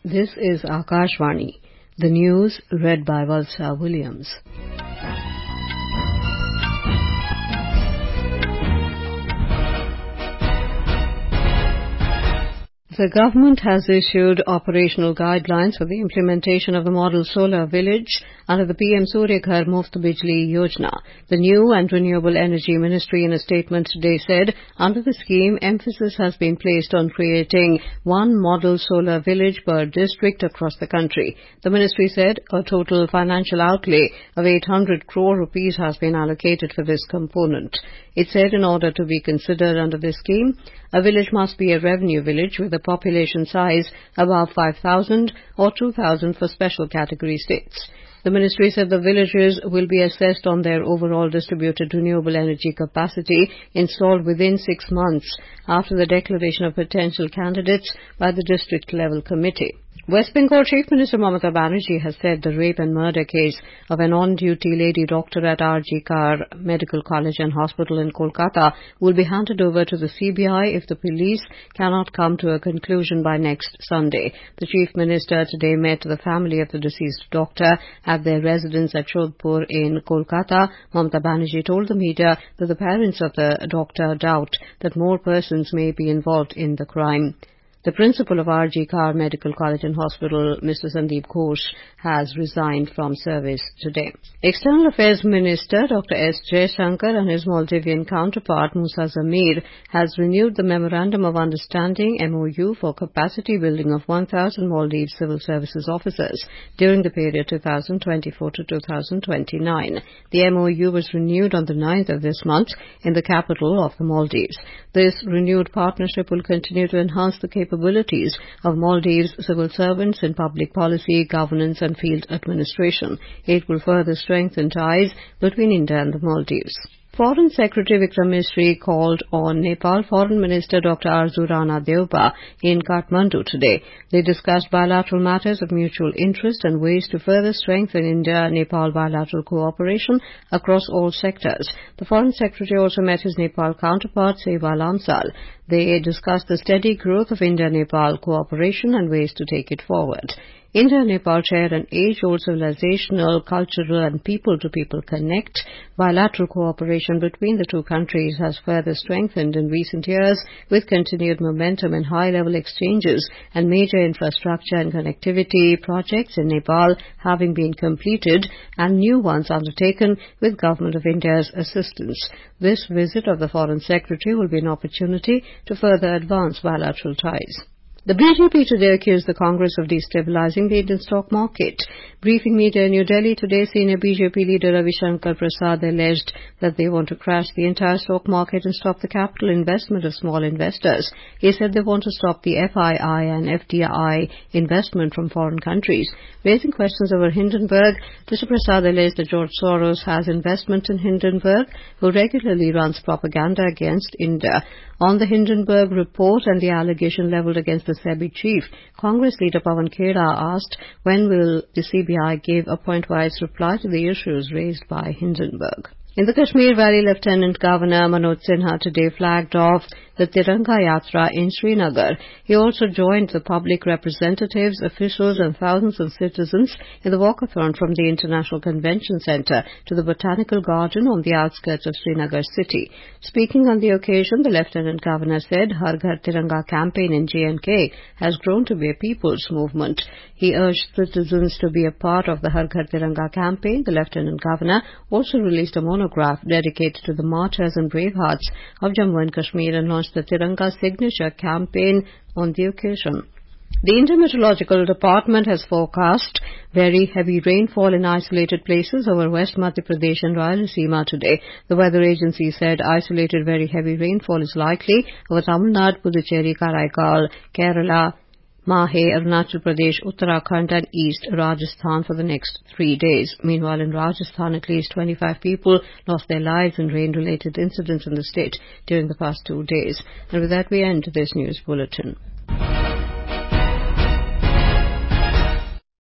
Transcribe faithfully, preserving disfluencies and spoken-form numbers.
This is Akashvani. The news read by Valsa Williams. The government has issued operational guidelines for the implementation of the Model Solar Village under the P M Surya Ghar Muft Bijli Yojana. The New and Renewable Energy Ministry in a statement today said, under the scheme, emphasis has been placed on creating one model solar village per district across the country. The ministry said a total financial outlay of eight hundred crore rupees has been allocated for this component. It said in order to be considered under this scheme, a village must be a revenue village with a population size above five thousand or two thousand for special category states. The ministry said the villages will be assessed on their overall distributed renewable energy capacity installed within six months after the declaration of potential candidates by the district level committee. West Bengal Chief Minister Mamata Banerjee has said the rape and murder case of an on-duty lady doctor at R G Kar Medical College and Hospital in Kolkata will be handed over to the C B I if the police cannot come to a conclusion by next Sunday. The Chief Minister today met the family of the deceased doctor at their residence at Shodhpur in Kolkata. Mamata Banerjee told the media that the parents of the doctor doubt that more persons may be involved in the crime. The principal of R G Kar Medical College and Hospital, Mister Sandeep Ghosh, has resigned from service today. External Affairs Minister Doctor S Jaishankar and his Maldivian counterpart Musa Zamir has renewed the Memorandum of Understanding M O U for capacity building of one thousand Maldives civil services officers during the period two thousand twenty-four to two thousand twenty-nine. The M O U was renewed on the ninth of this month in the capital of the Maldives. This renewed partnership will continue to enhance the capabilities of Maldives civil servants in public policy, governance and field administration. It will further strengthen ties between India and the Maldives. Foreign Secretary Vikram Misri called on Nepal Foreign Minister Doctor Arzu Rana Deuba in Kathmandu today. They discussed bilateral matters of mutual interest and ways to further strengthen India-Nepal bilateral cooperation across all sectors. The Foreign Secretary also met his Nepal counterpart Seva Lamsal. They discussed the steady growth of India-Nepal cooperation and ways to take it forward. India and Nepal share an age-old civilizational, cultural and people-to-people connect. Bilateral cooperation between the two countries has further strengthened in recent years with continued momentum in high-level exchanges and major infrastructure and connectivity projects in Nepal having been completed and new ones undertaken with Government of India's assistance. This visit of the Foreign Secretary will be an opportunity to further advance bilateral ties. The B J P today accused the Congress of destabilizing the Indian stock market. Briefing media in New Delhi today, senior B J P leader Ravi Shankar Prasad alleged that they want to crash the entire stock market and stop the capital investment of small investors. He said they want to stop the F I I and F D I investment from foreign countries. Raising questions over Hindenburg, Mister Prasad alleged that George Soros has investment in Hindenburg, who regularly runs propaganda against India. On the Hindenburg report and the allegation levelled against the SEBI chief, Congress leader Pawan Khera asked when will the C B I give a point-wise reply to the issues raised by Hindenburg. In the Kashmir Valley, Lieutenant Governor Manoj Sinha today flagged off the Tiranga Yatra in Srinagar. He also joined the public representatives, officials and thousands of citizens in the walkathon from the International Convention Centre to the Botanical Garden on the outskirts of Srinagar city. Speaking on the occasion, the Lieutenant Governor said Har Ghar Tiranga campaign in J and K has grown to be a people's movement. He urged citizens to be a part of the Har Ghar Tiranga campaign. The Lieutenant Governor also released a monograph dedicated to the martyrs and bravehearts of Jammu and Kashmir and launched the Tiranga Signature campaign on the occasion. The Indian Meteorological Department has forecast very heavy rainfall in isolated places over West Madhya Pradesh and Rayalaseema today. The weather agency said isolated very heavy rainfall is likely over Tamil Nadu, Puducherry, Karaikal, Kerala, Mahe, Arunachal Pradesh, Uttarakhand and East Rajasthan for the next three days. Meanwhile, in Rajasthan, at least twenty-five people lost their lives in rain-related incidents in the state during the past two days. And with that, we end this news bulletin.